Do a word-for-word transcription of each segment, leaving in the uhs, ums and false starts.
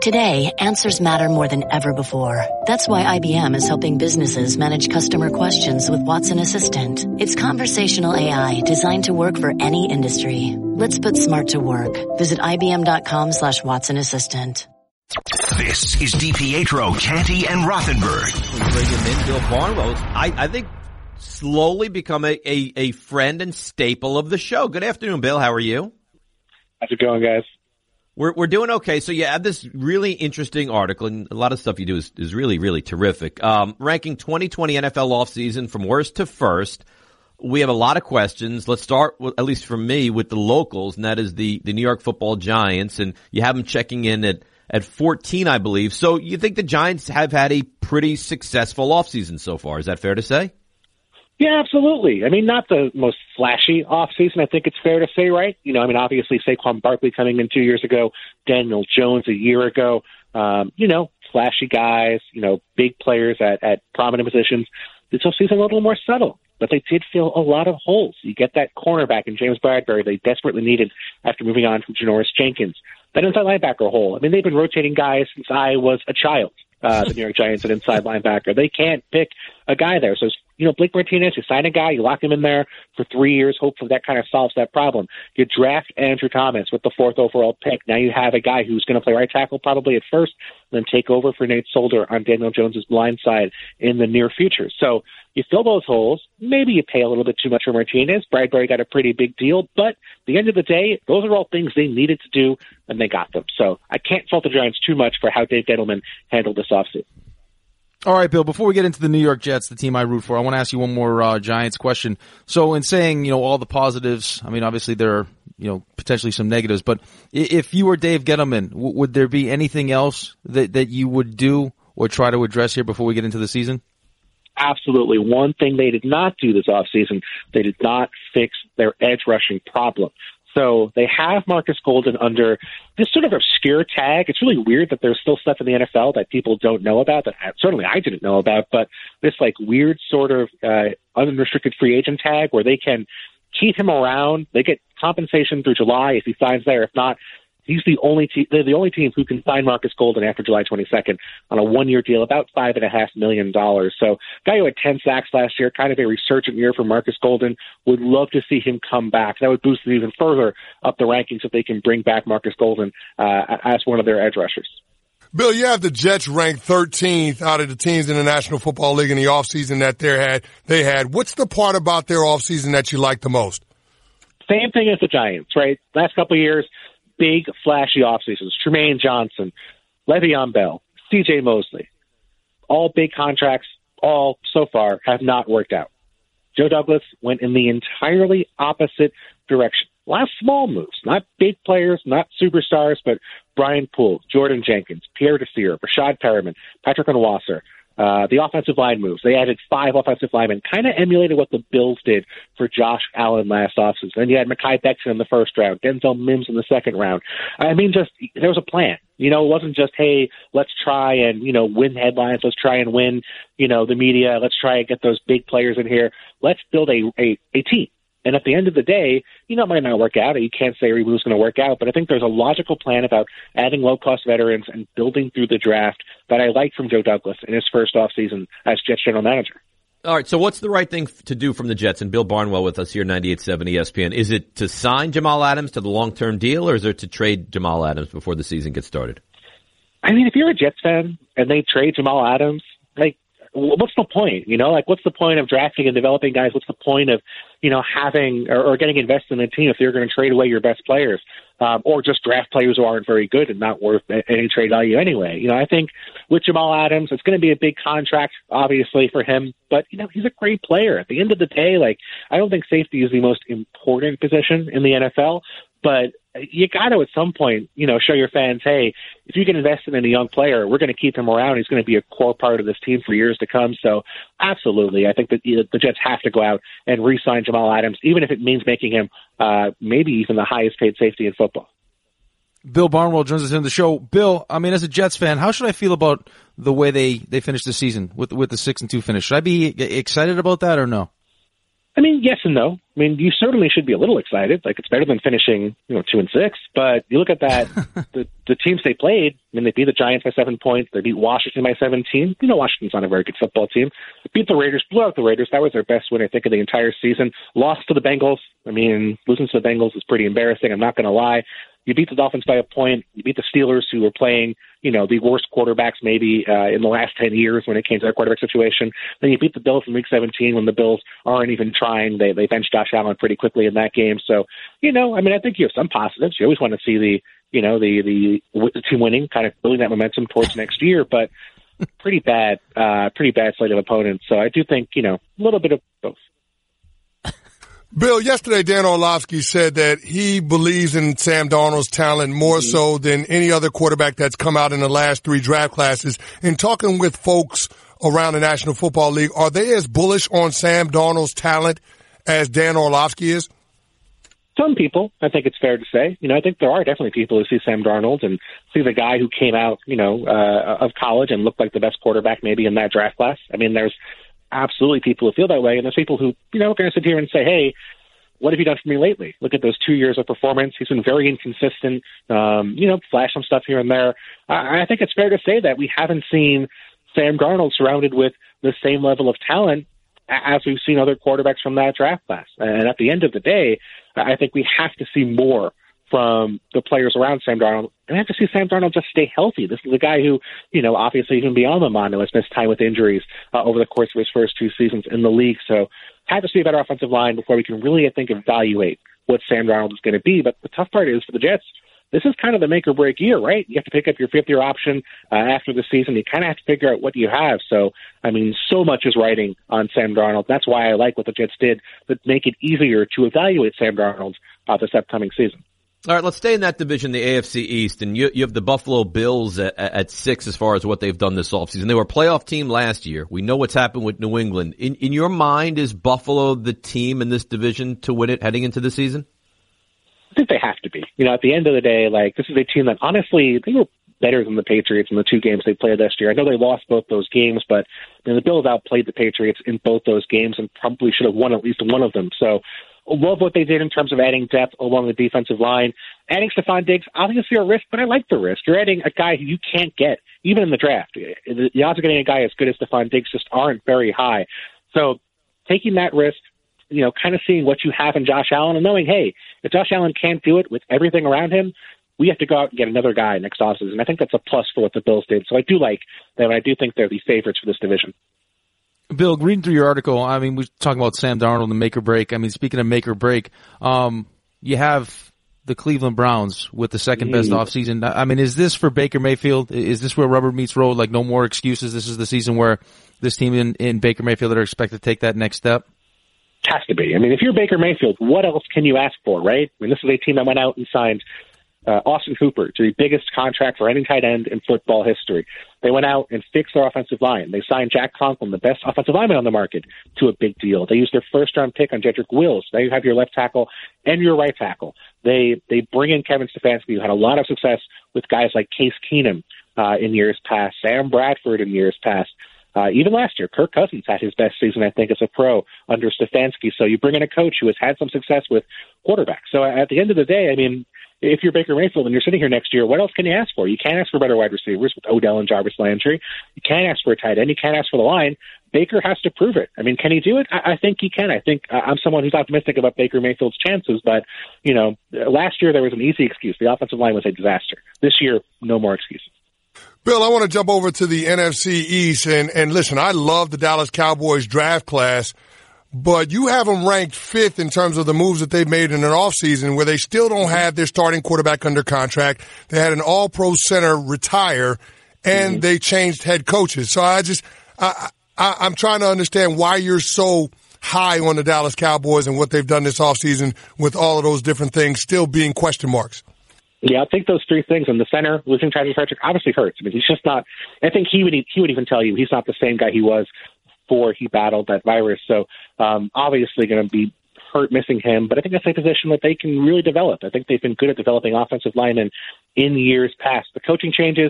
Today, answers matter more than ever before. That's why I B M is helping businesses manage customer questions with Watson Assistant. It's conversational A I designed to work for any industry. Let's put smart to work. Visit ibm.com slash Watson Assistant. This is DiPietro, Canty, and Rothenberg. Bring him in, Bill Barnwell. I, I think slowly become a, a, a friend and staple of the show. Good afternoon, Bill. How are you? How's it going, guys? We're we're doing okay. So you have this really interesting article, and a lot of stuff you do is, is really, really terrific. Um, ranking twenty twenty N F L offseason from worst to first. We have a lot of questions. Let's start, with, at least for me, with the locals, and that is the, the New York Football Giants. And you have them checking in at, at fourteen, I believe. So you think the Giants have had a pretty successful offseason so far. Is that fair to say? Yeah, absolutely. I mean, not the most flashy offseason, I think it's fair to say, right? You know, I mean, obviously Saquon Barkley coming in two years ago, Daniel Jones a year ago, um, you know, flashy guys, you know, big players at, at prominent positions. This offseason a little more subtle, but they did fill a lot of holes. You get that cornerback in James Bradbury they desperately needed after moving on from Janoris Jenkins. That inside linebacker hole. I mean, they've been rotating guys since I was a child, uh, the New York Giants at inside linebacker. They can't pick a guy there. So, you know, Blake Martinez, you sign a guy, you lock him in there for three years. Hopefully that kind of solves that problem. You draft Andrew Thomas with the fourth overall pick. Now you have a guy who's going to play right tackle probably at first, then take over for Nate Solder on Daniel Jones's blind side in the near future. So you fill those holes. Maybe you pay a little bit too much for Martinez. Bradbury got a pretty big deal, but at the end of the day, those are all things they needed to do, and they got them. So I can't fault the Giants too much for how Dave Gettleman handled this offseason. All right, Bill, before we get into the New York Jets, the team I root for, I want to ask you one more uh, Giants question. So in saying, you know, all the positives, I mean, obviously there are, you know, potentially some negatives, but if you were Dave Gettleman, w- would there be anything else that, that you would do or try to address here before we get into the season? Absolutely. One thing they did not do this offseason, they did not fix their edge rushing problem. So they have Marcus Golden under this sort of obscure tag. It's really weird that there's still stuff in the N F L that people don't know about, that certainly I didn't know about, but this like weird sort of uh, unrestricted free agent tag where they can keep him around. They get compensation through July if he signs there. If not, he's the only team, they're the only team who can sign Marcus Golden after July twenty-second on a one-year deal, about five and a half million dollars. So, guy who had ten sacks last year, kind of a resurgent year for Marcus Golden. Would love to see him come back. That would boost it even further up the rankings if they can bring back Marcus Golden uh, as one of their edge rushers. Bill, you have the Jets ranked thirteenth out of the teams in the National Football League in the offseason that they had. They had. What's the part about their offseason that you like the most? Same thing as the Giants, right? Last couple of years, big, flashy offseasons. Tremaine Johnson, Le'Veon Bell, C J Mosley. All big contracts, all so far have not worked out. Joe Douglas went in the entirely opposite direction. A lot of small moves, not big players, not superstars, but Brian Poole, Jordan Jenkins, Pierre Desir, Rashad Perriman, Patrick Onwuasor. Uh, the offensive line moves. They added five offensive linemen, kind of emulated what the Bills did for Josh Allen last offseason. Then you had Mekhi Becton in the first round, Denzel Mims in the second round. I mean, just there was a plan. You know, it wasn't just, hey, let's try and, you know, win headlines. Let's try and win, you know, the media. Let's try and get those big players in here. Let's build a, a, a team. And at the end of the day, you know, it might not work out. You can't say every move's going to work out, but I think there's a logical plan about adding low-cost veterans and building through the draft that I like from Joe Douglas in his first offseason as Jets general manager. All right, so what's the right thing to do from the Jets? And Bill Barnwell with us here, ninety-eight point seven E S P N. Is it to sign Jamal Adams to the long-term deal, or is it to trade Jamal Adams before the season gets started? I mean, if you're a Jets fan and they trade Jamal Adams, like, what's the point? You know, like, what's the point of drafting and developing guys? What's the point of, you know, having or, or getting invested in a team if you're going to trade away your best players, um, or just draft players who aren't very good and not worth any trade value anyway? You know, I think with Jamal Adams, it's going to be a big contract, obviously, for him. But, you know, he's a great player. At the end of the day, like, I don't think safety is the most important position in the N F L. But you got to, at some point, you know, show your fans, hey, if you get invested in a young player, we're going to keep him around. He's going to be a core part of this team for years to come. So, absolutely, I think that the Jets have to go out and re-sign Jamal Adams, even if it means making him uh, maybe even the highest-paid safety in football. Bill Barnwell joins us in the show. Bill, I mean, as a Jets fan, how should I feel about the way they, they finished the season with with the six and two finish? Should I be excited about that or no? I mean, yes and no. I mean, you certainly should be a little excited. Like, it's better than finishing, you know, two and six. But you look at that, the the teams they played. I mean, they beat the Giants by seven points. They beat Washington by seventeen. You know, Washington's not a very good football team. They beat the Raiders, blew out the Raiders. That was their best win, I think, of the entire season. Lost to the Bengals. I mean, losing to the Bengals is pretty embarrassing. I'm not going to lie. You beat the Dolphins by a point. You beat the Steelers, who were playing, you know, the worst quarterbacks maybe uh, in the last ten years when it came to their quarterback situation. Then you beat the Bills in Week seventeen when the Bills aren't even trying. They they benched Josh Allen pretty quickly in that game. So, you know, I mean, I think you have some positives. You always want to see the, you know, the the, the team winning, kind of building that momentum towards next year. But pretty bad, uh, pretty bad slate of opponents. So I do think, you know, a little bit of both. Bill, yesterday Dan Orlovsky said that he believes in Sam Darnold's talent more mm-hmm. so than any other quarterback that's come out in the last three draft classes. In talking with folks around the National Football League, are they as bullish on Sam Darnold's talent as Dan Orlovsky is? Some people, I think it's fair to say. You know, I think there are definitely people who see Sam Darnold and see the guy who came out, you know, uh, of college and looked like the best quarterback maybe in that draft class. I mean, there's absolutely people who feel that way, and there's people who, you know, are going to sit here and say, hey, what have you done for me lately? Look at those two years of performance. He's been very inconsistent, um, you know, flash some stuff here and there. I, I think it's fair to say that we haven't seen Sam Darnold surrounded with the same level of talent as we've seen other quarterbacks from that draft class. And at the end of the day, I think we have to see more from the players around Sam Darnold. And I have to see Sam Darnold just stay healthy. This is a guy who, you know, obviously even beyond the mono has missed time with injuries uh, over the course of his first two seasons in the league. So have to see a better offensive line before we can really, I think, evaluate what Sam Darnold is going to be. But the tough part is for the Jets, this is kind of the make or break year, right? You have to pick up your fifth year option uh, after the season. You kind of have to figure out what you have. So, I mean, so much is riding on Sam Darnold. That's why I like what the Jets did, but make it easier to evaluate Sam Darnold uh, this upcoming season. All right, let's stay in that division, the A F C East, and you, you have the Buffalo Bills at, at six as far as what they've done this offseason. They were a playoff team last year. We know what's happened with New England. In, in your mind, is Buffalo the team in this division to win it heading into the season? I think they have to be. You know, at the end of the day, like, this is a team that, honestly, they were better than the Patriots in the two games they played last year. I know they lost both those games, but you know, the Bills outplayed the Patriots in both those games and probably should have won at least one of them. So love what they did in terms of adding depth along the defensive line. Adding Stephon Diggs, obviously a risk, but I like the risk. You're adding a guy who you can't get, even in the draft. The odds of getting a guy as good as Stephon Diggs just aren't very high. So taking that risk, you know, kind of seeing what you have in Josh Allen and knowing, hey, if Josh Allen can't do it with everything around him, we have to go out and get another guy next offseason. I think that's a plus for what the Bills did. So I do like that. I do think they're the favorites for this division. Bill, reading through your article, I mean, we're talking about Sam Darnold and make or break. I mean, speaking of make or break, um, you have the Cleveland Browns with the second best mm. offseason. I mean, is this for Baker Mayfield? Is this where rubber meets road? Like, no more excuses? This is the season where this team in, in Baker Mayfield are expected to take that next step? Has to be. I mean, if you're Baker Mayfield, what else can you ask for, right? I mean, this is a team that went out and signed uh, Austin Hooper to the biggest contract for any tight end in football history. They went out and fixed their offensive line. They signed Jack Conklin, the best offensive lineman on the market, to a big deal. They used their first-round pick on Jedrick Wills. Now you have your left tackle and your right tackle. They they bring in Kevin Stefanski, who had a lot of success with guys like Case Keenum uh, in years past, Sam Bradford in years past. Uh, even last year, Kirk Cousins had his best season, I think, as a pro under Stefanski. So you bring in a coach who has had some success with quarterbacks. So at the end of the day, I mean, if you're Baker Mayfield and you're sitting here next year, what else can you ask for? You can't ask for better wide receivers with Odell and Jarvis Landry. You can't ask for a tight end. You can't ask for the line. Baker has to prove it. I mean, can he do it? I, I think he can. I think uh, I'm someone who's optimistic about Baker Mayfield's chances, but, you know, last year there was an easy excuse. The offensive line was a disaster. This year, no more excuses. Bill, I want to jump over to the N F C East, and, and listen, I love the Dallas Cowboys draft class, but you have them ranked fifth in terms of the moves that they've made in an offseason where they still don't have their starting quarterback under contract. They had an all-pro center retire, and mm-hmm. they changed head coaches. So I just, I, I, I'm trying to understand why you're so high on the Dallas Cowboys and what they've done this offseason with all of those different things still being question marks. Yeah, I'll take those three things. And the center, losing Travis Patrick, obviously hurts. I mean, he's just not – I think he would he would even tell you he's not the same guy he was before he battled that virus. So um, obviously going to be hurt missing him. But I think that's a position that they can really develop. I think they've been good at developing offensive linemen in years past. The coaching changes,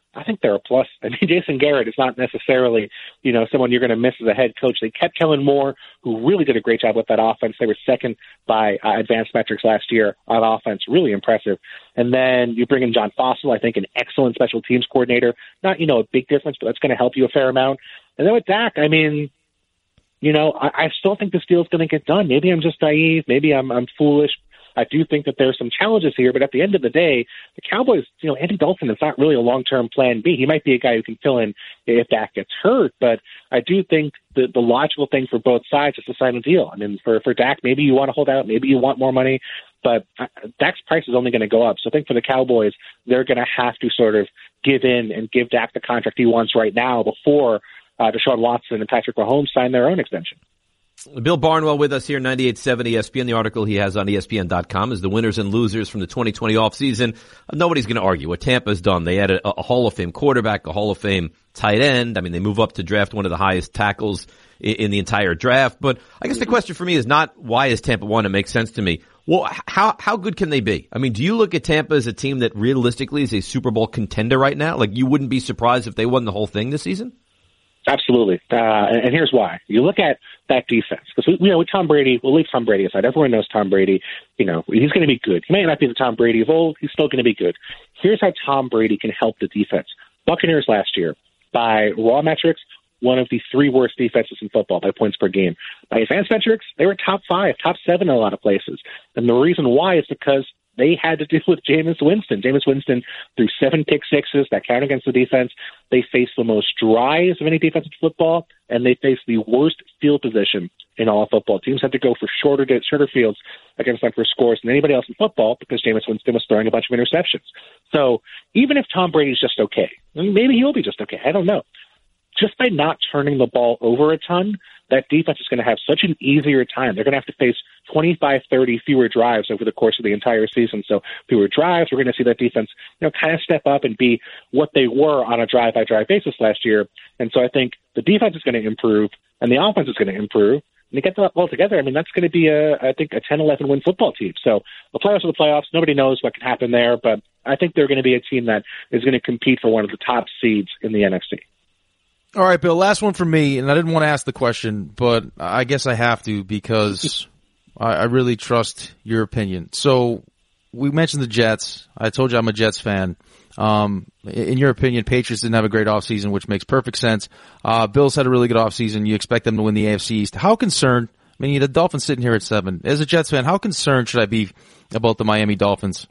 I think they're a plus. I mean, Jason Garrett is not necessarily, you know, someone you're going to miss as a head coach. They kept Kellen Moore, who really did a great job with that offense. They were second by uh, advanced metrics last year on offense. Really impressive. And then you bring in John Fossil, I think an excellent special teams coordinator. Not, you know, a big difference, but that's going to help you a fair amount. And then with Dak, I mean, you know, I, I still think this deal is going to get done. Maybe I'm just naive. Maybe I'm, I'm foolish. I do think that there's some challenges here, but at the end of the day, the Cowboys, you know, Andy Dalton is not really a long-term plan B. He might be a guy who can fill in if Dak gets hurt, but I do think the, the logical thing for both sides is to sign a deal. I mean, for, for Dak, maybe you want to hold out, maybe you want more money, but Dak's price is only going to go up. So I think for the Cowboys, they're going to have to sort of give in and give Dak the contract he wants right now before uh, Deshaun Watson and Patrick Mahomes sign their own extension. Bill Barnwell with us here, ninety-eight point seven E S P N. The article he has on E S P N dot com is the winners and losers from the twenty twenty offseason. Nobody's going to argue what Tampa's done. They added a, a Hall of Fame quarterback, a Hall of Fame tight end. I mean, they move up to draft one of the highest tackles in, in the entire draft. But I guess the question for me is not why is Tampa one? It makes sense to me. Well, how how good can they be? I mean, do you look at Tampa as a team that realistically is a Super Bowl contender right now? Like, you wouldn't be surprised if they won the whole thing this season? Absolutely. Uh, and, and here's why. You look at that defense. Because, we, you know, with Tom Brady, we'll leave Tom Brady aside. Everyone knows Tom Brady. You know, he's going to be good. He may not be the Tom Brady of old. He's still going to be good. Here's how Tom Brady can help the defense. Buccaneers last year, by raw metrics, one of the three worst defenses in football by points per game. By advanced metrics, they were top five, top seven in a lot of places. And the reason why is because they had to deal with Jameis Winston. Jameis Winston threw seven pick sixes that count against the defense. They faced the most drives of any defense in football, and they faced the worst field position in all football. Teams had to go for shorter shorter fields against them for scores than anybody else in football because Jameis Winston was throwing a bunch of interceptions. So even if Tom Brady's just okay, maybe he'll be just okay, I don't know. Just by not turning the ball over a ton, that defense is going to have such an easier time. They're going to have to face twenty-five, thirty fewer drives over the course of the entire season. So fewer drives, we're going to see that defense, you know, kind of step up and be what they were on a drive-by-drive basis last year. And so I think the defense is going to improve and the offense is going to improve. And to get that all together, I mean, that's going to be, a, I think, a ten eleven win football team. So the playoffs are the playoffs. Nobody knows what can happen there, but I think they're going to be a team that is going to compete for one of the top seeds in the N F C. All right, Bill, last one from me, and I didn't want to ask the question, but I guess I have to because I, I really trust your opinion. So we mentioned the Jets. I told you I'm a Jets fan. Um, in your opinion, Patriots didn't have a great offseason, which makes perfect sense. Uh, Bills had a really good offseason. You expect them to win the A F C East. How concerned, I mean, the Dolphins sitting here at seven. As a Jets fan, how concerned should I be about the Miami Dolphins?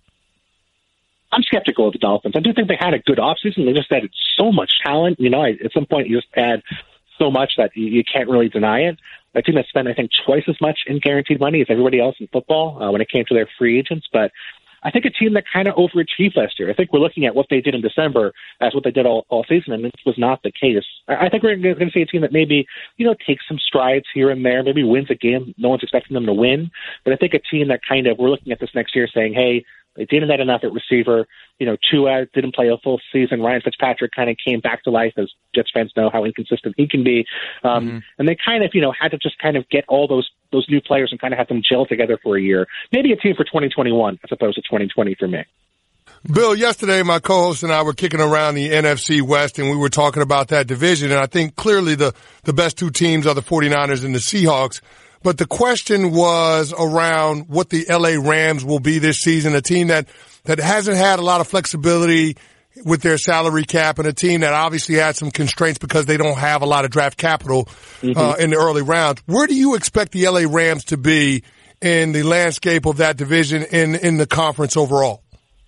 I'm skeptical of the Dolphins. I do think they had a good offseason. They just added so much talent. You know, at some point you just add so much that you, you can't really deny it. A team that spent, I think, twice as much in guaranteed money as everybody else in football uh, when it came to their free agents. But I think a team that kind of overachieved last year. I think we're looking at what they did in December as what they did all, all season, and this was not the case. I, I think we're going to see a team that maybe, you know, takes some strides here and there, maybe wins a game no one's expecting them to win. But I think a team that kind of, we're looking at this next year saying, hey, they didn't add enough at receiver. You know, Tua didn't play a full season. Ryan Fitzpatrick kind of came back to life, as Jets fans know how inconsistent he can be. Um, mm-hmm. And they kind of, you know, had to just kind of get all those those new players and kind of have them gel together for a year. Maybe a team for twenty twenty-one as opposed to twenty twenty for me. Bill, yesterday my co-host and I were kicking around the N F C West, and we were talking about that division. And I think clearly the, the best two teams are the 49ers and the Seahawks. But the question was around what the L A Rams will be this season, a team that, that hasn't had a lot of flexibility with their salary cap and a team that obviously had some constraints because they don't have a lot of draft capital mm-hmm. uh, in the early rounds. Where do you expect the L A Rams to be in the landscape of that division in, in the conference overall?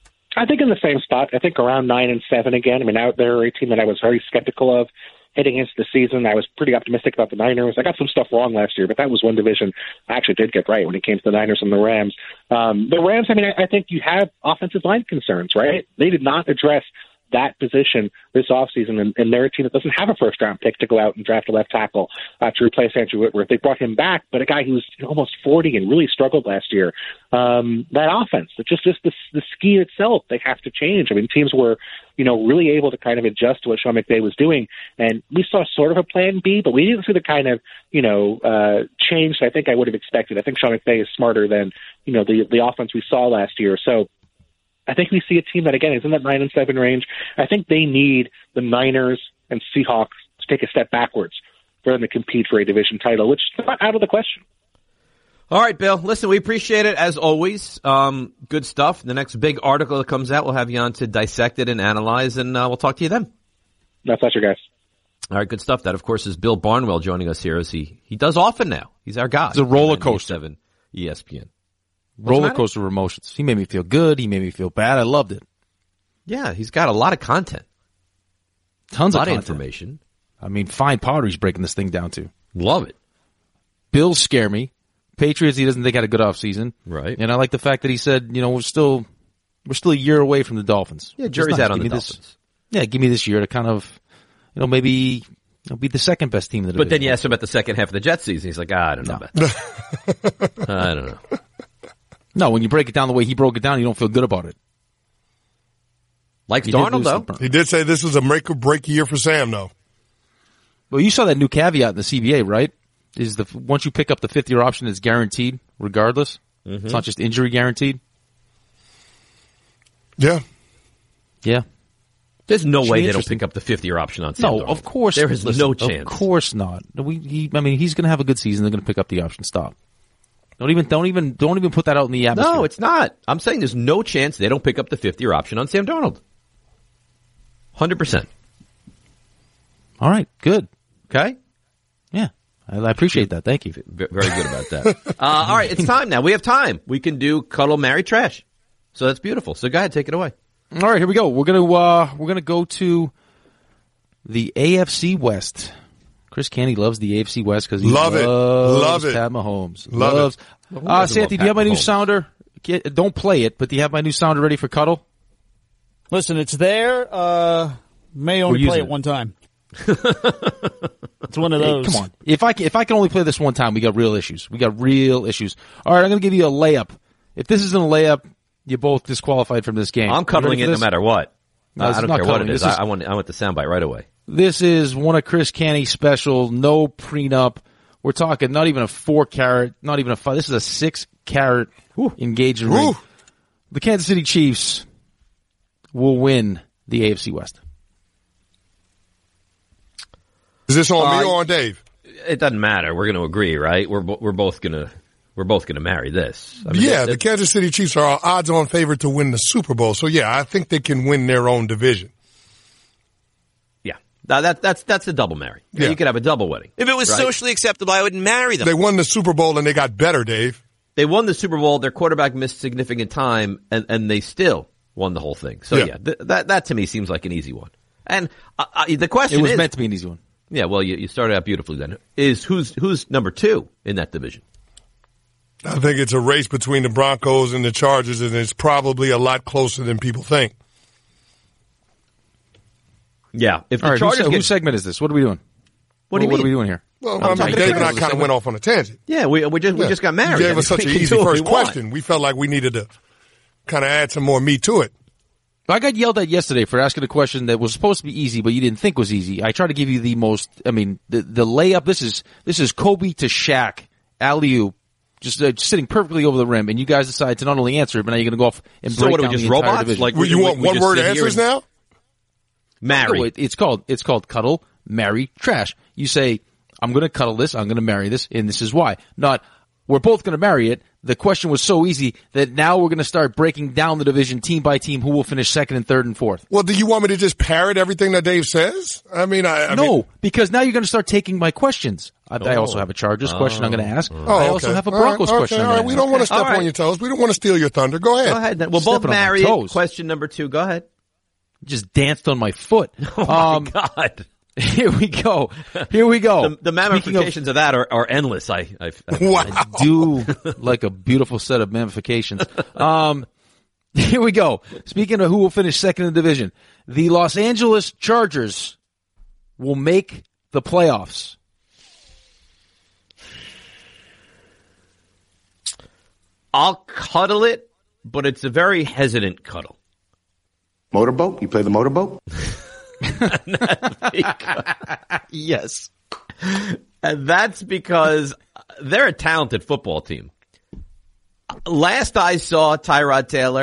I think in the same spot. I think around nine and seven again. I mean, out there, a team that I was very skeptical of heading into the season. I was pretty optimistic about the Niners. I got some stuff wrong last year, but that was one division I actually did get right when it came to the Niners and the Rams. Um, the Rams, I mean, I, I think you have offensive line concerns, right? They did not address that position this offseason, and, and they're a team that doesn't have a first-round pick to go out and draft a left tackle uh, to replace Andrew Whitworth. They brought him back, but a guy who was almost forty and really struggled last year. Um, that offense, just, just the, the scheme itself, they have to change. I mean, teams were, you know, really able to kind of adjust to what Sean McVay was doing, and we saw sort of a plan B, but we didn't see the kind of, you know, uh, change I think I would have expected. I think Sean McVay is smarter than, you know, the, the offense we saw last year. So, I think we see a team that, again, is in that nine and seven range. I think they need the Niners and Seahawks to take a step backwards for them to compete for a division title, which is not out of the question. All right, Bill. Listen, we appreciate it as always. Um, good stuff. The next big article that comes out, we'll have you on to dissect it and analyze, and uh, we'll talk to you then. My pleasure, guys. All right, good stuff. That, of course, is Bill Barnwell joining us here, as he, he does often now. He's our guy. It's a roller coaster. seven E S P N. Roller coaster of emotions. He made me feel good. He made me feel bad. I loved it. Yeah, he's got a lot of content. Tons a lot of, of content. information. I mean, fine powder he's breaking this thing down to. Love it. Bills scare me. Patriots, he doesn't think had a good offseason. Right. And I like the fact that he said, you know, we're still we're still a year away from the Dolphins. Yeah, jury's nice. out on give the me Dolphins. This, yeah, give me this year to kind of, you know, maybe you know, be the second best team in the division. But then you asked him about the second half of the Jets season. He's like, ah, I don't know No. about that. I don't know. No, when you break it down the way he broke it down, you don't feel good about it. Like He did Darnold, lose though. the- He did say this was a make or break year for Sam, though. Well, you saw that new caveat in the C B A, right? Is the once you pick up the fifth year option, it's guaranteed regardless. Mm-hmm. It's not just injury guaranteed. Yeah. Yeah. There's no Should way be they don't interesting. pick up the fifth-year option on Sam No, Darnold. of course There is listen, no chance. Of course not. We, he, I mean, he's going to have a good season. They're going to pick up the option. Stop. Don't even, don't even, don't even put that out in the atmosphere. No, it's not. I'm saying there's no chance they don't pick up the fifth-year option on Sam Darnold. one hundred percent. All right. Good. Okay? Yeah. I, I appreciate that. Thank you. V- Very good about that. uh, all right, it's time now. We have time. We can do Cuddle, Marry, Trash. So that's beautiful. So go ahead, take it away. All right, here we go. We're gonna uh, we're gonna go to the A F C West. Chris Canty loves the A F C West because he Love it. loves Love it. Pat Mahomes. Love loves. it. Uh, doesn't Santi, love do you have my Pat new Mahomes? sounder? Get, don't play it, but do you have my new sounder ready for Cuddle? Listen, it's there. Uh, may only We're play using it it. one time. It's one of Hey, those. come on. If I can, if I can only play this one time, we got real issues. We got real issues. All right, I'm going to give you a layup. If this isn't a layup, you're both disqualified from this game. I'm You cuddling ready it for no this? matter what. No, I this I is don't not care what cuddling. it is. This is- I, I want I want the soundbite right away. This is one of Chris Canty's special, no prenup. We're talking not even a four carat, not even a five. This is a six carat engagement ring. Woo. The Kansas City Chiefs will win the A F C West. Is this on Uh, me or on Dave? It doesn't matter. We're going to agree, right? We're bo- we're both going to we're both going to marry this. I mean, Yeah, that- the that- Kansas City Chiefs are odds-on favorite to win the Super Bowl. So, yeah, I think they can win their own division. yeah. Now, that that's that's a double marry. Yeah. You could have a double wedding. If it was Right. socially acceptable, I would marry them. They won the Super Bowl and they got better, Dave. They won the Super Bowl. Their quarterback missed significant time, and, and they still won the whole thing. So Yeah. yeah, th- that that to me seems like an easy one. And uh, uh, the question It was is, meant to be an easy one. yeah, well, you, you started out beautifully. Then is who's who's number two in that division? I think it's a race between the Broncos and the Chargers, and it's probably a lot closer than people think. Yeah, if the All right, Chargers whose, get, whose segment is this? What are we doing? What do you What mean? are we doing here? Well, I'm I mean, talking Dave to and I Chris. kind of went off on a tangent. Yeah, we we just we Yeah. just got married. You gave us I such mean, an we can easy do what first we want. question. We felt like we needed to kind of add some more meat to it. I got yelled at yesterday for asking a question that was supposed to be easy, but you didn't think was easy. I tried to give you the most, I mean, the, the layup. This is, this is Kobe to Shaq, alley-oop, just, uh, sitting perfectly over the rim, and you guys decide to not only answer it, but now you're going to go off and So break what are we down just the entire robots? division. Like Well, you we- want we just one-word sit here answers and- now? Marry. No, it, it's called, it's called cuddle, marry, trash. You say, I'm going to cuddle this, I'm going to marry this, and this is why. Not, we're both going to marry it. The question was so easy that now we're going to start breaking down the division team by team, who will finish second and third and fourth. Well, do you want me to just parrot everything that Dave says? I mean, I, I no, mean, because now you're going to start taking my questions. I, I also have a Chargers question I'm going to ask. oh, I also okay. have a All right, Broncos okay, question. I'm All right, gonna we ask. don't want to step All right. on your toes. We don't want to steal your thunder. Go ahead. Go ahead. Then. We'll both Stepping on my marry it. toes. Question number two. Go ahead. Just danced on my foot. Oh my um, God. Here we go. Here we go. The, the Speaking ramifications of, that are, are endless. I, I, I Wow. of, do like a beautiful set of ramifications. Um, here we go. Speaking of who will finish second in the division, the Los Angeles Chargers will make the playoffs. I'll cuddle it, but it's a very hesitant cuddle. Motorboat? You play the motorboat? Yes. And that's because they're a talented football team. Last I saw Tyrod Taylor,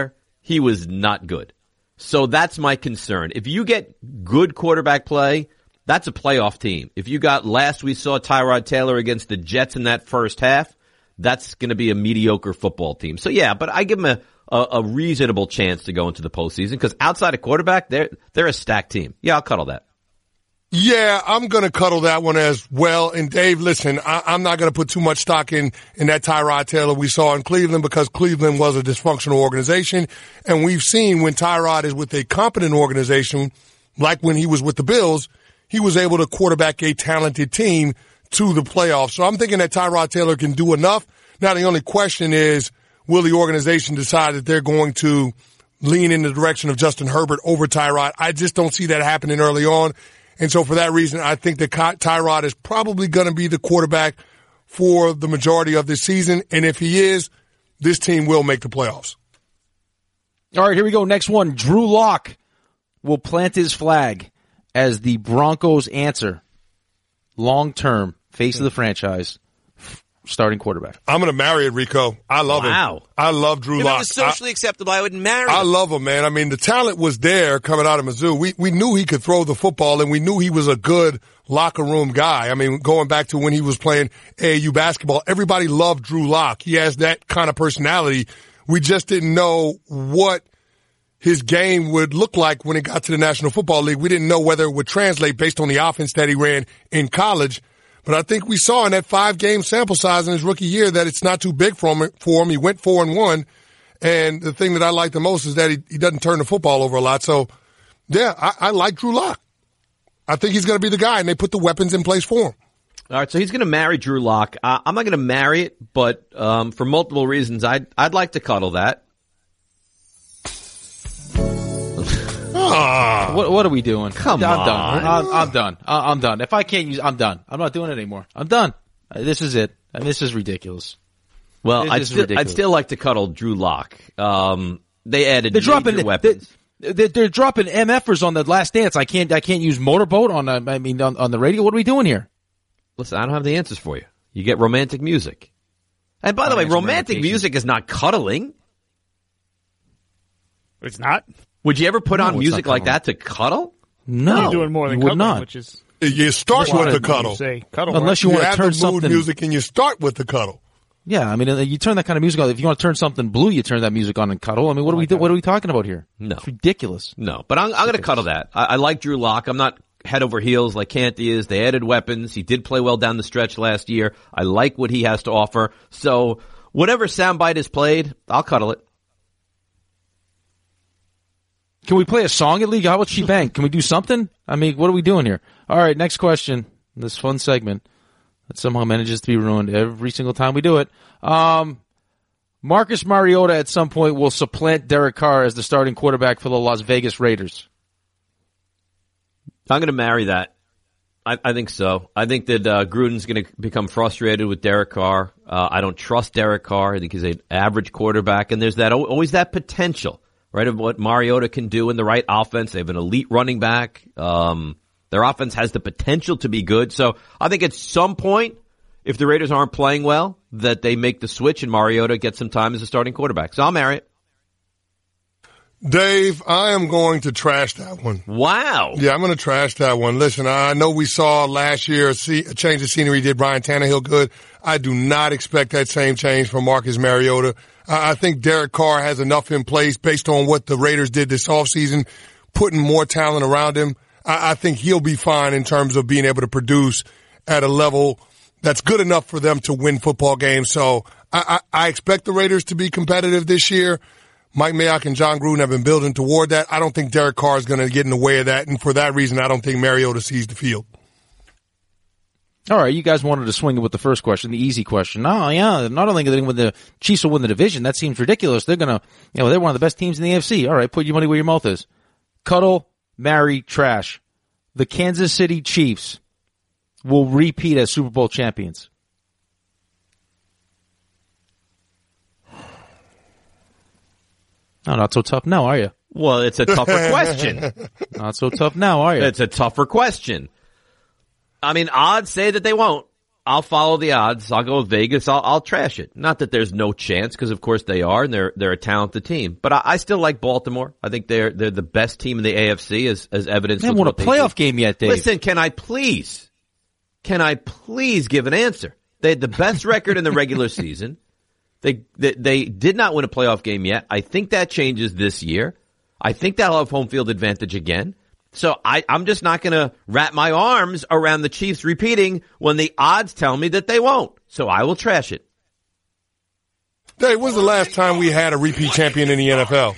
he was not good. So that's my concern. If you get good quarterback play, that's a playoff team. If you got last we saw Tyrod Taylor against the Jets in that first half, that's going to be a mediocre football team. So yeah, but I give them a, a, a reasonable chance to go into the postseason because outside of quarterback, they're, they're a stacked team. Yeah, I'll cuddle that. Yeah, I'm going to cuddle that one as well. And Dave, listen, I, I'm not going to put too much stock in, in that Tyrod Taylor we saw in Cleveland because Cleveland was a dysfunctional organization. And we've seen when Tyrod is with a competent organization, like when he was with the Bills, he was able to quarterback a talented team to the playoffs. So I'm thinking that Tyrod Taylor can do enough. Now the only question is, will the organization decide that they're going to lean in the direction of Justin Herbert over Tyrod? I just don't see that happening early on. And so for that reason, I think that Tyrod is probably going to be the quarterback for the majority of this season. And if he is, this team will make the playoffs. All right, here we go. Next one. Drew Lock will plant his flag as the Broncos' answer. Long-term face of the franchise, starting quarterback. I'm going to marry it, Rico. I love him. Wow. I love Drew If Lock. it was socially I, acceptable, I would marry I him. love him, man. I mean, the talent was there coming out of Mizzou. We we knew he could throw the football, and we knew he was a good locker room guy. I mean, going back to when he was playing A A U basketball, everybody loved Drew Lock. He has that kind of personality. We just didn't know what his game would look like when it got to the National Football League. We didn't know whether it would translate based on the offense that he ran in college. But I think we saw in that five-game sample size in his rookie year that it's not too big for him. For him. He went four and one. And the thing that I like the most is that he, he doesn't turn the football over a lot. So, yeah, I, I like Drew Lock. I think he's going to be the guy, and they put the weapons in place for him. All right, so he's going to marry Drew Lock. Uh, I'm not going to marry it, but um, for multiple reasons, I'd, I'd like to cuddle that. Ah. What, what are we doing? Come I'm on. done. I'm, I'm done. I'm done. If I can't use, I'm done. I'm not doing it anymore. I'm done. This is it. And this is ridiculous. Well, this I'd, is still, ridiculous. I'd still like to cuddle Drew Lock. Um, they added they're major dropping, weapons. They're, they're, they're dropping M Fers on the Last Dance. I can't. I can't use Motorboat on. Uh, I mean, on, on the radio. What are we doing here? Listen, I don't have the answers for you. You get romantic music. And by the way, romantic music is not cuddling. It's not. Would you ever put No, on it's music not like that to cuddle? No, You're doing more than you would cuddling, not. which is You start Unless with you the wanna- cuddle. say cuddle. Unless You you want to have turn the mood something. music, and you start with the cuddle. Yeah, I mean, uh, you turn that kind of music on. If you want to turn something blue, you turn that music on and cuddle. I mean, what are we? Do, what are we talking about here? No. It's ridiculous. No, but I'm, I'm going to cuddle that. I, I like Drew Lock. I'm not head over heels like Canty is. They added weapons. He did play well down the stretch last year. I like what he has to offer. So whatever soundbite is played, I'll cuddle it. Can we play a song at league? How about She Bang? Can we do something? I mean, what are we doing here? All right, next question. This fun segment that somehow manages to be ruined every single time we do it. Um, Marcus Mariota at some point will supplant Derek Carr as the starting quarterback for the Las Vegas Raiders. I'm going to marry that. I, I think so. I think that uh, Gruden's going to become frustrated with Derek Carr. Uh, I don't trust Derek Carr. I think he's an average quarterback, and there's that always that potential, right, of what Mariota can do in the right offense. They have an elite running back. Um, their offense has the potential to be good. So I think at some point, if the Raiders aren't playing well, that they make the switch and Mariota gets some time as a starting quarterback. So I'll marry it. Dave, I am going to trash that one. Wow. Yeah, I'm going to trash that one. Listen, I know we saw last year a, see, a change of scenery did Ryan Tannehill good. I do not expect that same change from Marcus Mariota. I, I think Derek Carr has enough in place based on what the Raiders did this offseason, putting more talent around him. I, I think he'll be fine in terms of being able to produce at a level that's good enough for them to win football games. So I, I, I expect the Raiders to be competitive this year. Mike Mayock and John Gruden have been building toward that. I don't think Derek Carr is going to get in the way of that, and for that reason, I don't think Mariota sees the field. All right, you guys wanted to swing it with the first question, the easy question. Oh, yeah, not only are they going to win the Chiefs will win the division, that seems ridiculous. They're going to, you know, they're one of the best teams in the A F C. All right, put your money where your mouth is. Cuddle, marry, trash. The Kansas City Chiefs will repeat as Super Bowl champions. No, not so tough now, are you? Well, it's a tougher question. Not so tough now, are you? It's a tougher question. I mean, odds say that they won't. I'll follow the odds. I'll go with Vegas. I'll, I'll trash it. Not that there's no chance, because of course they are, and they're they're a talented team. But I, I still like Baltimore. I think they're they're the best team in the A F C, as as evidenced. They haven't won a playoff game yet, Dave. Listen, can I please, can I please give an answer? They had the best record in the regular season. They, they they did not win a playoff game yet. I think that changes this year. I think they'll have home field advantage again. So I, I'm just not going to wrap my arms around the Chiefs repeating when the odds tell me that they won't. So I will trash it. Dave, when's the last time we had a repeat champion in the N F L?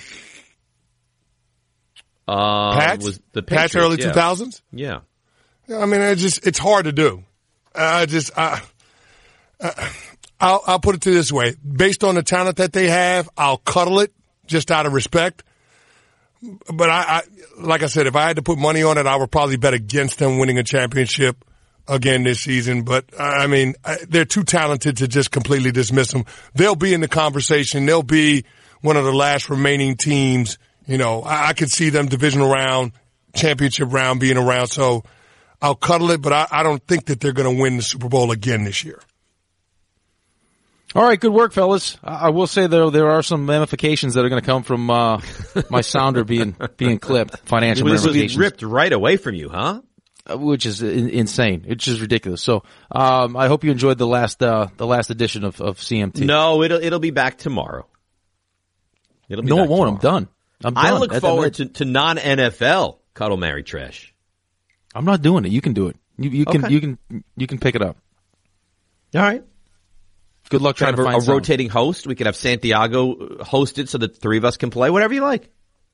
Uh, Pats? Was the Pats Patriots, early yeah. two thousands? Yeah. I mean, it's just, it's hard to do. I just, I, I, I'll, I'll put it to this way. Based on the talent that they have, I'll cuddle it just out of respect. But I, I, like I said, if I had to put money on it, I would probably bet against them winning a championship again this season. But I mean, they're too talented to just completely dismiss them. They'll be in the conversation. They'll be one of the last remaining teams. You know, I, I could see them divisional round, championship round being around. So I'll cuddle it, but I, I don't think that they're going to win the Super Bowl again this year. All right, good work, fellas. I will say though there are some ramifications that are going to come from uh, my sounder being being clipped. Financial It was ramifications ripped right away from you, huh? Uh, which is in, insane. It's just ridiculous. So um, I hope you enjoyed the last uh, the last edition of, of C M T. No, it'll it'll be back tomorrow. It'll be no, back it won't. tomorrow. I'm done. I'm done. I look At- forward to, to non N F L Cuddle Marry Trash. I'm not doing it. You can do it. You, you can Okay. you can you can pick it up. All right. Good luck trying Kind to of a, find a someone. rotating host. We could have Santiago host it so that the three of us can play. Whatever you like.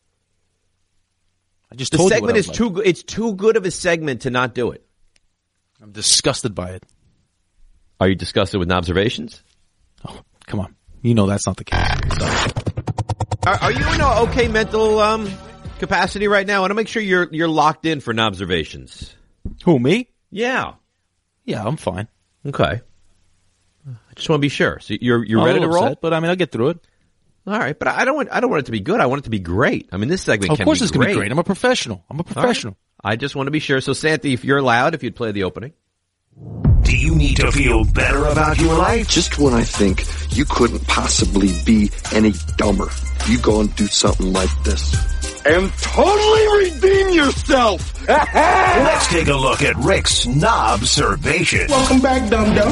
I just The told you segment what I is would too like. good. It's too good of a segment to not do it. I'm disgusted by it. Are you disgusted with observations? Oh, come on. You know that's not the case. Are, are you in an okay mental um, capacity right now? I want to make sure you're you're locked in for observations. Who, me? Yeah. Yeah, I'm fine. Okay. I just want to be sure. So you're you're I'm a ready to little roll? upset, but I mean, I'll get through it. All right, but I don't want I don't want it to be good. I want it to be great. I mean, this segment Of can course be it's going to be great. I'm a professional. I'm a All right. professional. I just want to be sure. So, Santi, if you're allowed, if you'd play the opening. Do you need to feel better about your life? Just when I think you couldn't possibly be any dumber, you go and do something like this. And totally redeem yourself! Let's take a look at Rick's Knobservation. Welcome back, dum-dum.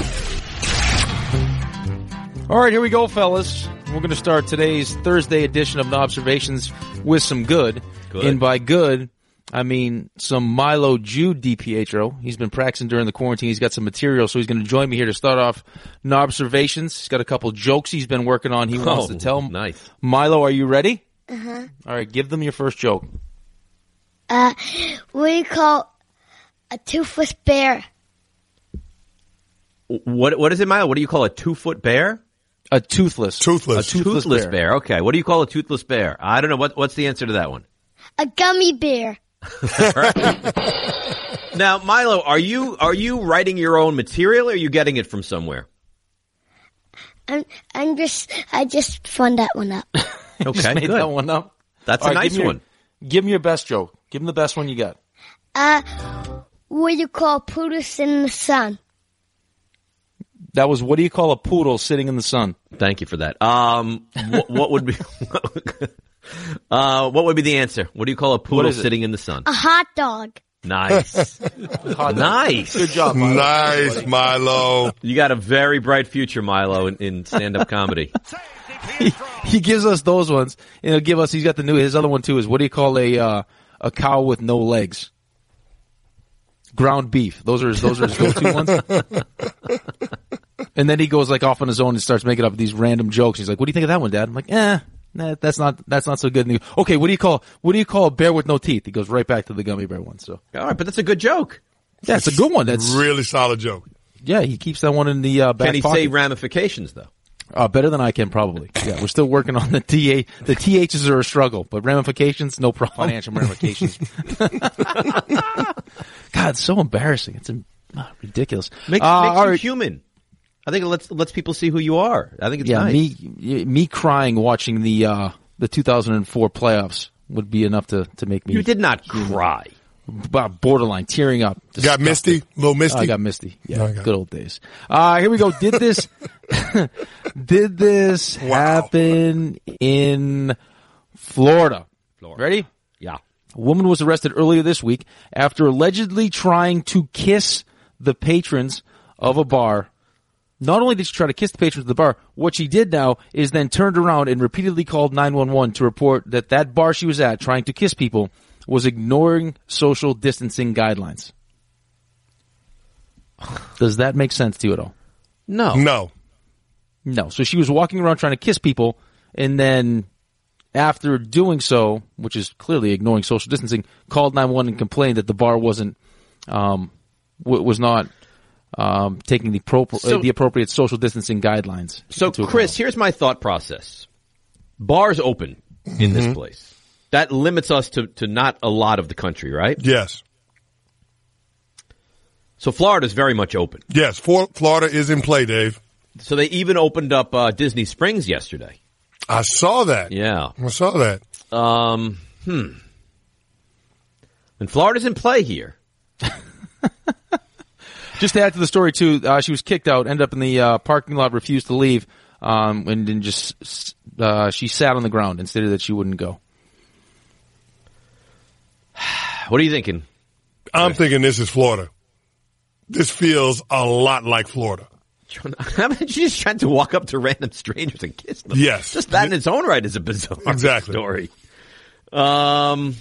All right, here we go, fellas. We're going to start today's Thursday edition of Knobservations with some good. Good. And by good, I mean some Milo Jude DiPietro. He's been practicing during the quarantine. He's got some material, so he's going to join me here to start off Knobservations. He's got a couple jokes he's been working on. He wants Oh, to tell. nice. Milo, are you ready? Uh-huh. All right, give them your first joke. Uh, what do you call a toothless bear? What what is it, Milo? What do you call a two foot bear? A toothless. Toothless. A toothless, toothless bear. bear. Okay. What do you call a toothless bear? I don't know. What what's the answer to that one? A gummy bear. Now, Milo, are you are you writing your own material, or are you getting it from somewhere? I'm, I'm just, I just fun that one up. Just Okay, made good. that one up. That's All a right, nice give me your- one. Give me your best joke. Give him the best one you got. Uh, what do you call poodles in the sun? That was, what do you call a poodle sitting in the sun? Thank you for that. Um, what, what would be uh, what would be the answer? What do you call a poodle is it? sitting in the sun? A hot dog. Nice, nice. Good job, Milo. Nice, Milo. You got a very bright future, Milo, in, in stand-up comedy. He, he gives us those ones, and he'll give us, he's got the new, his other one too is, what do you call a, uh, a cow with no legs? Ground beef. Those are his, those are his go-to ones. And then he goes like off on his own and starts making up these random jokes. He's like, what do you think of that one, Dad? I'm like, eh, nah, that's not, that's not so good. And he goes, okay, what do you call, what do you call a bear with no teeth? He goes right back to the gummy bear one. So, All right, but that's a good joke. yeah, it's a good one. That's, Really solid joke. yeah, he keeps that one in the, uh, back Can he pocket. say ramifications, though? Uh, better than I can, probably. Yeah, we're still working on the T A. The T H's are a struggle, but ramifications, no problem. Financial ramifications. God, it's so embarrassing. It's uh, ridiculous. Makes, Uh, makes all you right. human. I think it lets lets people see who you are. I think it's Yeah, nice. me, me crying watching the uh, the two thousand four playoffs would be enough to to make me. You did not cry. borderline tearing up. Disgusting. Got misty, little misty. Oh, I got misty. Yeah, no, got good old days. Uh, here we go. Did this? did this wow. happen in Florida? Florida? Ready? Yeah. A woman was arrested earlier this week after allegedly trying to kiss the patrons of a bar. Not only did she try to kiss the patrons of the bar, what she did now is then turned around and repeatedly called nine one one to report that that bar she was at trying to kiss people was ignoring social distancing guidelines. Does that make sense to you at all? No. No. No. So she was walking around trying to kiss people, and then after doing so, which is clearly ignoring social distancing, called nine one one and complained that the bar wasn't, um, w- was not um, taking the, pro- so, uh, the appropriate social distancing guidelines. So, Chris, account. Here's my thought process. Bars open in mm-hmm. this place. That limits us to, to not a lot of the country, right? Yes. So Florida's very much open. Yes, Florida is in play, Dave. So they even opened up uh, Disney Springs yesterday. I saw that. Yeah. I saw that. Um, hmm. And Florida's in play here. Just to add to the story, too, uh, she was kicked out, ended up in the uh, parking lot, refused to leave, um, and then just uh, she sat on the ground and stated that she wouldn't go. What are you thinking? I'm thinking this is Florida. This feels a lot like Florida. I mean, she just tried to walk up to random strangers and kiss them. Yes. Just that in its own right is a bizarre exactly. story. Um.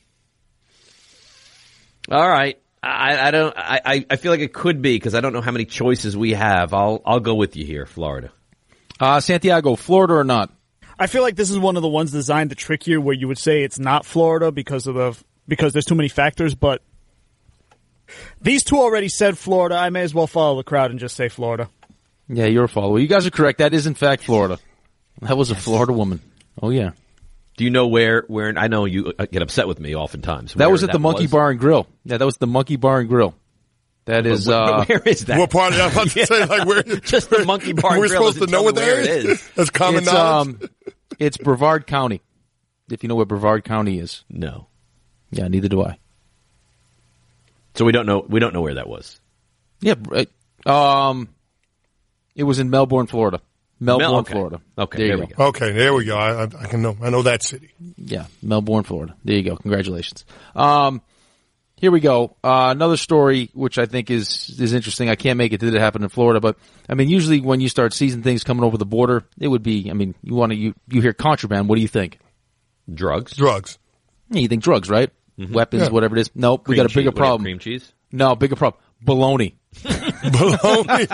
All right. I, I don't. I, I feel like it could be because I don't know how many choices we have. I'll I'll go with you here, Florida. Uh, Santiago, Florida or not? I feel like this is one of the ones designed to trick you, where you would say it's not Florida because of the because there's too many factors. But these two already said Florida. I may as well follow the crowd and just say Florida. Yeah, you're a follower. You guys are correct. That is in fact Florida. That was a Florida woman. Oh yeah. Do you know where, where, I know you get upset with me oftentimes. That was at that the Monkey was? Bar and Grill. Yeah, that was the Monkey Bar and Grill. That is, where, uh. Where is that? What part of that? I was about to yeah. say, like, where? Just the Monkey Bar and we're Grill. We're supposed to know what that is? is. That's common it's, knowledge. Um, it's Brevard County. If you know where Brevard County is. No. Yeah, neither do I. So we don't know, we don't know where that was. Yeah, um, it was in Melbourne, Florida. Melbourne, Mel- okay. Florida. Okay, there, there you we go. go. Okay, there we go. I, I can know. I know that city. Yeah, Melbourne, Florida. There you go. Congratulations. Um, here we go. Uh, another story which I think is is interesting. I can't make it. Did it happen in Florida? But I mean, usually when you start seeing things coming over the border, it would be. I mean, you want to you you hear contraband. What do you think? Drugs. Drugs. Yeah, you think drugs, right? Mm-hmm. Weapons, yeah. whatever it is. Nope. Cream we got a bigger cheese. problem. Cream cheese. No, bigger problem. Baloney. Baloney.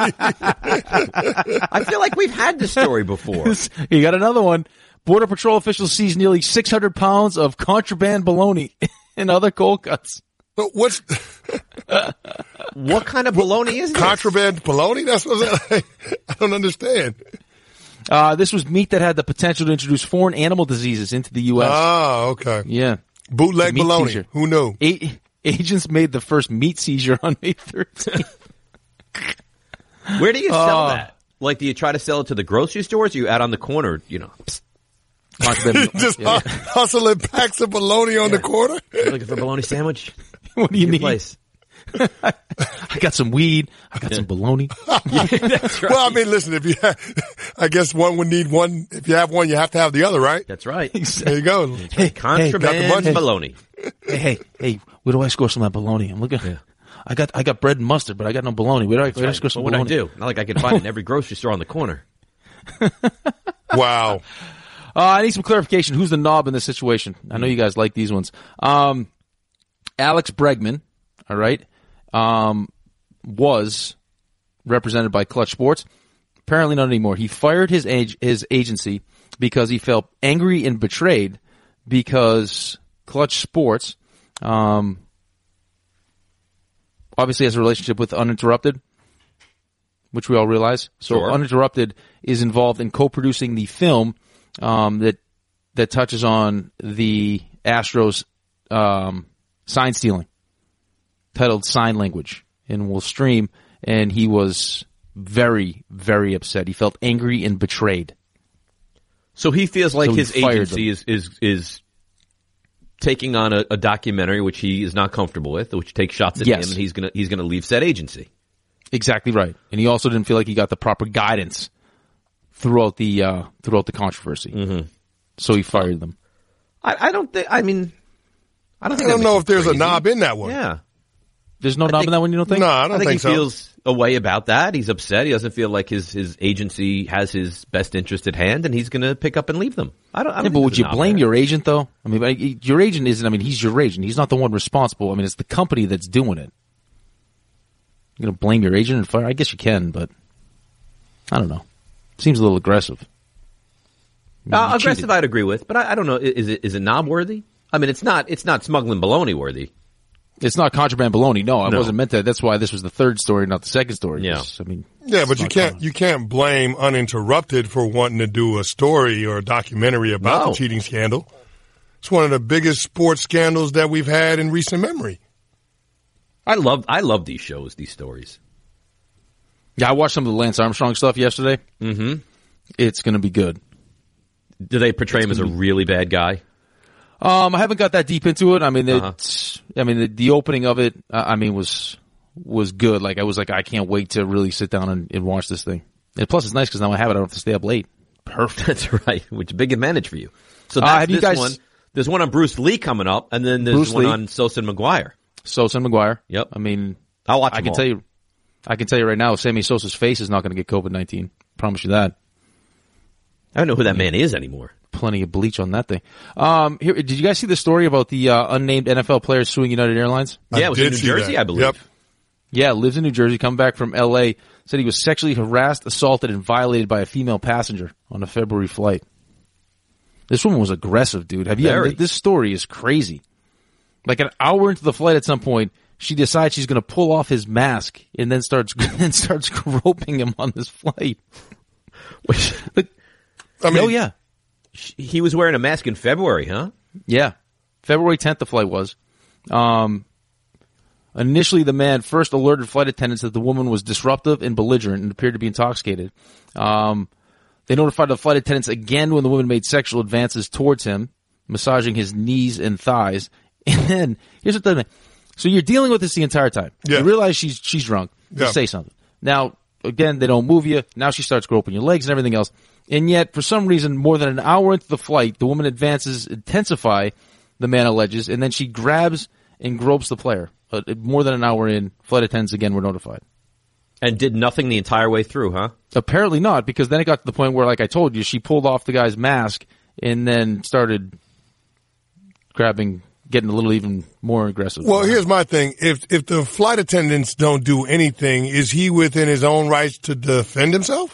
I feel like we've had this story before. You got another one. Border Patrol officials seized nearly six hundred pounds of contraband bologna and other cold cuts. But what's what kind of bologna is this? Contraband bologna? That's what I, I don't understand. Uh, this was meat that had the potential to introduce foreign animal diseases into the U S. Oh, okay. Yeah. Bootleg bologna. Seizure. Who knew? A- agents made the first meat seizure on May thirteenth. Where do you sell uh, that? Like, do you try to sell it to the grocery stores, or you out on the corner, you know? Just yeah. hustling packs of bologna on yeah. the corner? You looking for a bologna sandwich? What do you Your need? Place. I got some weed. I got yeah. some bologna. Yeah, that's right. Well, I mean, listen, if you have, I guess one would need one. If you have one, you have to have the other, right? That's right. There you go. Hey, contraband hey, bologna. Hey, hey, hey, where do I score some of that bologna? I'm looking. Yeah. I got I got bread and mustard, but I got no bologna. Where do I, where do I right. score some what bologna? What would I do? Not like I can find it in every grocery store on the corner. Wow. Uh, I need some clarification. Who's the knob in this situation? I know you guys like these ones. Um, Alex Bregman, all right, um, was represented by Clutch Sports. Apparently not anymore. He fired his age, his agency because he felt angry and betrayed because Clutch Sports um, obviously has a relationship with Uninterrupted, which we all realize. So sure. Uninterrupted is involved in co-producing the film um, that that touches on the Astros um, sign stealing, titled Sign Language, and will stream. And he was very, very upset. He felt angry and betrayed. So he feels like so his agency is, is is taking on a, a documentary which he is not comfortable with, which takes shots at Yes. him, and he's gonna he's gonna leave said agency. Exactly right. And he also didn't feel like he got the proper guidance throughout the uh, throughout the controversy. Mm-hmm. So he fired them. I, I don't think. I mean, I don't I think. don't that know makes if there's him a crazy. knob in that one. Yeah. There's no I knob think- in that one, you don't think? No, I don't I think, think he so. feels a way about that. He's upset. He doesn't feel like his, his agency has his best interest at hand, and he's going to pick up and leave them. I don't. I don't Yeah, think but would there's a you knob blame there. your agent, though? I mean, like, your agent isn't, I mean, he's your agent. He's not the one responsible. I mean, it's the company that's doing it. You're going to blame your agent and fire? I guess you can, but I don't know. Seems a little aggressive. I mean, Uh, you aggressive, cheated. I'd agree with, but I, I don't know. I- Is it is it knob worthy? I mean, it's not. It's not smuggling baloney worthy. It's not contraband baloney. No, I No. wasn't meant to. That's why this was the third story, not the second story. Yeah. 'Cause, I mean, Yeah, but it's you not can't con- you can't blame Uninterrupted for wanting to do a story or a documentary about No. the cheating scandal. It's one of the biggest sports scandals that we've had in recent memory. I love. I love these shows, these stories. Yeah, I watched some of the Lance Armstrong stuff yesterday. Mm-hmm. It's going to be good. Do they portray him as a really bad guy? Um, I haven't got that deep into it. I mean, Uh-huh. it's, I mean, the, the opening of it, uh, I mean, was was good. Like, I was like, I can't wait to really sit down and, and watch this thing. And plus, it's nice because now I have it. I don't have to stay up late. Perfect. That's right. Which is a big advantage for you. So Uh, that's have you this guys- one. There's one on Bruce Lee coming up, and then there's Bruce one Lee. on Sosa and McGuire. Sosa and McGuire. Yep. I mean, I'll watch I them can all. tell you, I can tell you right now, Sammy Sosa's face is not going to get COVID nineteen. Promise you that. I don't know who that man is anymore. Plenty of bleach on that thing. Um, here, did you guys see the story about the uh, unnamed N F L player suing United Airlines? Yeah, it was in did New see Jersey, that. I believe. Yep. Yeah, lives in New Jersey, come back from L A, said he was sexually harassed, assaulted, and violated by a female passenger on a February flight. This woman was aggressive, dude. Have you? Very. This story is crazy. Like an hour into the flight, at some point, she decides she's going to pull off his mask and then starts and starts groping him on this flight. Which, I mean, oh yeah, he was wearing a mask in February, huh? yeah. February tenth, the flight was. Um, initially, the man first alerted flight attendants that the woman was disruptive and belligerent and appeared to be intoxicated. Um, they notified the flight attendants again when the woman made sexual advances towards him, massaging his knees and thighs. And then, here's the thing. So you're dealing with this the entire time. Yeah. You realize she's she's drunk. You Yeah. say something. Now, again, they don't move you. Now she starts groping your legs and everything else. And yet, for some reason, more than an hour into the flight, the woman advances, intensify, the man alleges, and then she grabs and gropes the player. Uh, more than an hour in, flight attendants again were notified. And did nothing the entire way through, huh? Apparently not, because then it got to the point where, like I told you, she pulled off the guy's mask and then started grabbing, getting a little even more aggressive. Well, here's my thing. If if the flight attendants don't do anything, is he within his own rights to defend himself?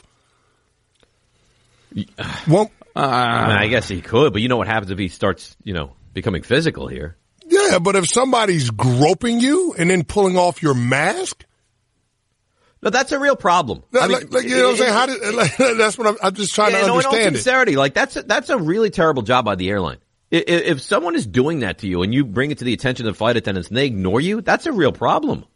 Well, Uh, I mean, I guess he could, but you know what happens if he starts, you know, becoming physical here? yeah, but if somebody's groping you and then pulling off your mask, No, that's a real problem. that, I mean, like, like, you know what I'm saying? How did, like, that's what I'm, I'm just trying yeah, to no, in all understand it. sincerity, like that's a, that's a really terrible job by the airline. I- i- If someone is doing that to you and you bring it to the attention of the flight attendants and they ignore you, that's a real problem.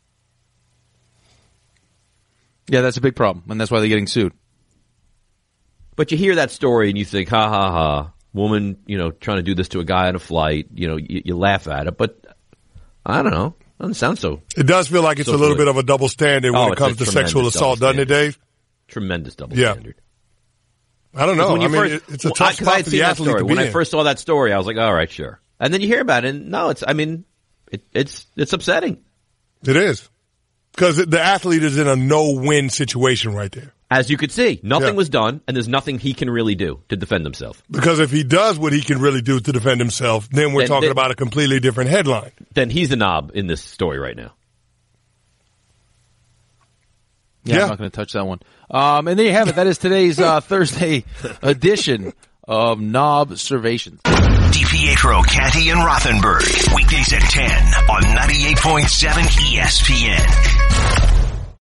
yeah, that's a big problem, and that's why they're getting sued. But you hear that story and you think, ha ha ha, woman, you know, trying to do this to a guy on a flight, you know, you, you laugh at it, but I don't know. Doesn't sound so. It does feel like it's So a little good. bit of a double standard when Oh, it it's comes a to sexual tremendous assault, double doesn't it, Dave? Tremendous double Yeah. standard. I don't know. When I you mean, first- it- it's a well, tough I- 'cause I spot had for seen the that athlete story. to When be I in. first saw that story, I was like, all right, sure. And then you hear about it, and no, it's, I mean, it, it's, it's upsetting. It is. Because the athlete is in a no-win situation right there. As you could see, nothing Yeah. was done, and there's nothing he can really do to defend himself. Because if he does what he can really do to defend himself, then we're Then- talking then- about a completely different headline. Then he's the knob in this story right now. Yeah, Yeah. I'm not going to touch that one. Um, and there you have it. That is today's uh, Thursday edition of Knob Servations. DiPietro, Canty, and Rothenberg. Weekdays at ten on ninety-eight point seven E S P N.